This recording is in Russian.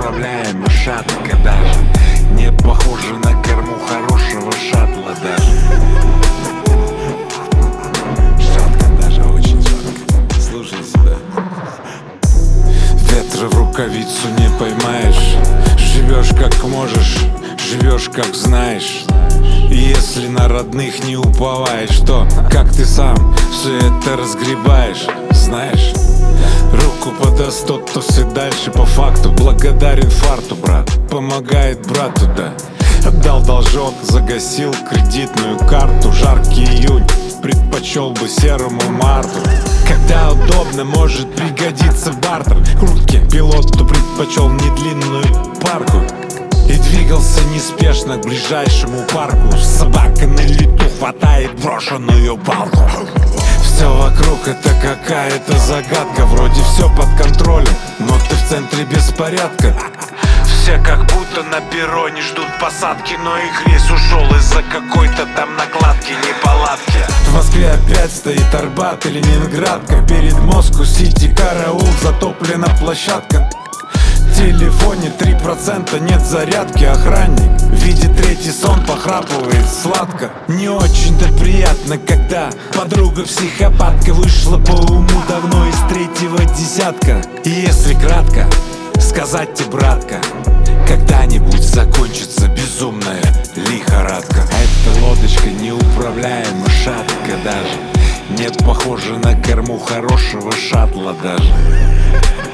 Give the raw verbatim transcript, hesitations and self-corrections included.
неуправляема шатка даже. Не похоже на корму хорошего шаттла даже. Шатка даже, очень шатка. Слушай сюда. Ветра в рукавицу не поймаешь. Живешь как можешь, живешь как знаешь. И если на родных не уповаешь, то как ты сам все это разгребаешь, знаешь? Руку подаст тот, кто все дальше по факту. Благодарен фарту, брат, помогает брату, да. Отдал должок, загасил кредитную карту. Жаркий июнь, предпочел бы серому марту. Когда удобно, может пригодиться бартер. Куртки пилоту предпочел не длинную парку и двигался неспешно к ближайшему парку. Собака на лету хватает брошенную палку. Все вокруг это какая-то загадка. Вроде все под контролем, но ты в центре беспорядка. Все как будто на перроне ждут посадки, но их рейс ушел из-за какой-то там накладки, неполадки. В Москве опять стоит Арбат и Ленинградка. Перед Москву-Сити караул, затоплена площадка. В телефоне три процента, нет зарядки. Охранник видит третий сон, похрапывает сладко. Не очень-то приятно, когда подруга психопатка вышла по уму давно из третьего десятка. И если кратко сказать тебе, братка, когда-нибудь закончится безумная лихорадка. А эта лодочка неуправляема шатка даже. Не похожа на корму хорошего шаттла даже.